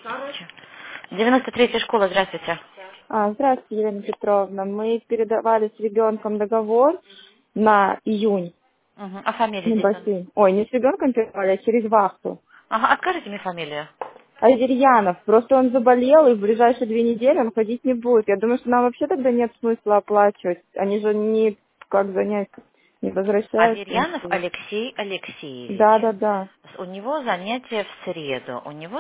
93-я школа, здравствуйте. Здравствуйте, Елена Петровна. Мы передавали с ребенком договор на июнь Мгм. А фамилия на здесь? бассейн. Ой, не с ребенком передавали, а через вахту. Ага, а скажите мне фамилию. Аверьянов. Просто он заболел, и в ближайшие 2 недели он ходить не будет. Я думаю, что нам вообще тогда нет смысла оплачивать. Они же не как занять, не возвращаются. Аверьянов Алексей Алексеевич. Да, да, да. У него занятие в среду.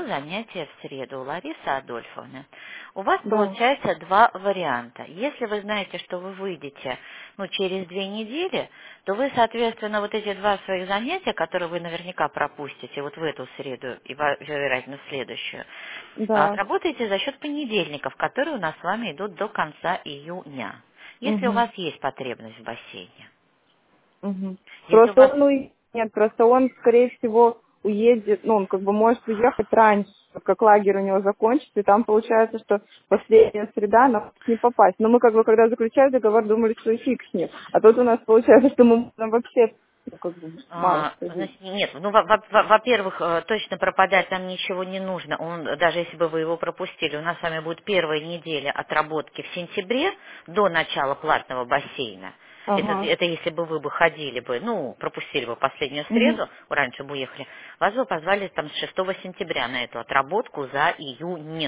У Ларисы Адольфовны. У вас Да. получается два варианта. Если вы знаете, что вы выйдете через 2 недели, то вы, соответственно, вот эти два своих занятия, которые вы наверняка пропустите вот в эту среду и, вероятно, в следующую, Да. отработаете за счет понедельников, которые у нас с вами идут до конца июня. Если у Угу. вас есть потребность в бассейне. Угу. Если у Просто вас нет, просто он, скорее всего, уедет, ну, он как бы может уехать раньше, как лагерь у него закончится, и там получается, что последняя среда нам не попасть. Но мы как бы, когда заключали договор, думали, что и фиг с ним. А тут у нас получается, что мы можем вообще, ну, как бы, мало сходить. Значит, нет, во-первых, точно пропадать нам ничего не нужно. Даже если бы вы его пропустили, у нас с вами будет первая неделя отработки в сентябре до начала платного бассейна. Ага. Это если бы вы бы ходили бы, пропустили бы последнюю Угу. среду, раньше бы уехали, вас бы позвали там с 6 сентября на эту отработку за июнь.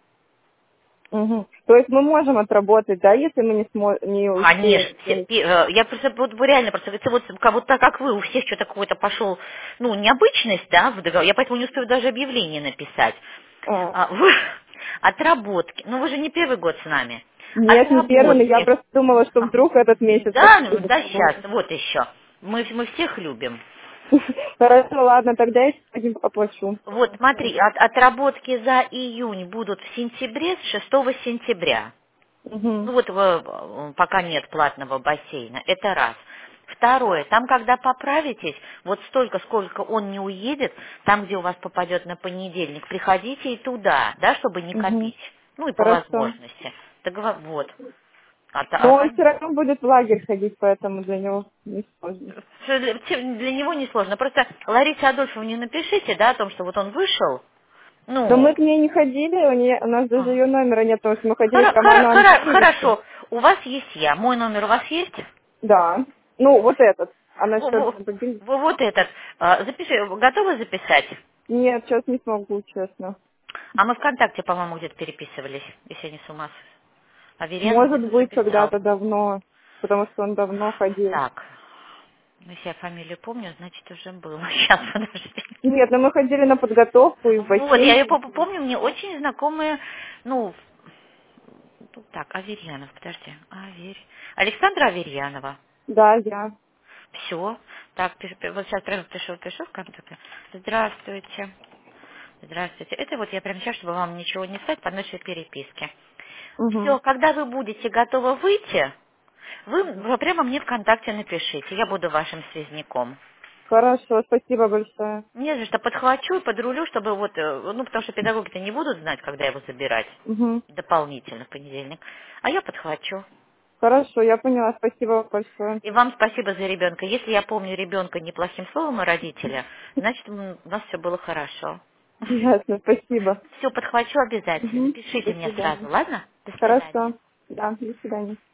Угу. То есть мы можем отработать, да, если мы не Конечно, успеем. То есть, я просто вот реально просто это вот так как вы, у всех что-то какой-то пошел, необычность, да, в договор. Я поэтому не успею даже объявление написать. а, Отработки. Вы же не первый год с нами. нет, не первый, но я Отработки. просто думала, что вдруг этот месяц Да, вообще не да, сейчас, поможет. вот еще. Мы всех любим. Хорошо, ладно, тогда я сегодня оплачу. Вот, смотри, отработки за июнь будут в сентябре с 6 сентября. Угу. Пока нет платного бассейна. Это раз. Второе, там, когда поправитесь, вот столько, сколько он не уедет, там, где у вас попадет на понедельник, приходите и туда, да, чтобы не Угу. копить. И по Хорошо. возможности. Так вот. Но он все равно будет в лагерь ходить, поэтому для него не сложно. Для него несложно. Просто Ларисе Адольфовне напишите, да, о том, что вот он вышел. Но мы Ну, к ней не ходили, у нас даже а. ее номера нет, потому что мы ходили к Роману Андреевичу. Хорошо. У вас есть я. Мой номер у вас есть? Да. Ну, вот этот. А Во- насчет... во- Вот этот. Запиши. Готовы записать? Нет, сейчас не смогу, честно. А мы ВКонтакте, по-моему, где-то переписывались, если я не с ума. Аверьянов Может где-то уже быть, писал. когда-то давно, потому что он давно ходил. Так. Если я фамилию помню, значит уже было. Сейчас, подожди. Нет, но мы ходили на подготовку и в Вот, я бассейн. ее помню, мне очень знакомые, так, Аверьянов, подожди. Александра Аверьянова. Да, я. Все. Так, вот сейчас прямо пишу в контакте. Здравствуйте. Здравствуйте. Это вот я прямо сейчас, чтобы вам ничего не сказать, по нашей переписке. Угу. Все, когда вы будете готовы выйти, вы прямо мне ВКонтакте напишите. Я буду вашим связником. Хорошо, спасибо большое. Не за что, подхвачу и подрулю, чтобы потому что педагоги-то не будут знать, когда его забирать Угу. дополнительно в понедельник. А я подхвачу. Хорошо, я поняла, спасибо большое. И вам спасибо за ребенка. Если я помню ребенка неплохим словом и родителя, значит, у нас все было хорошо. Ясно, спасибо. Все, подхвачу обязательно. Угу. Напишите До мне сразу, свидания. ладно? До свидания. Хорошо. Да, до свидания.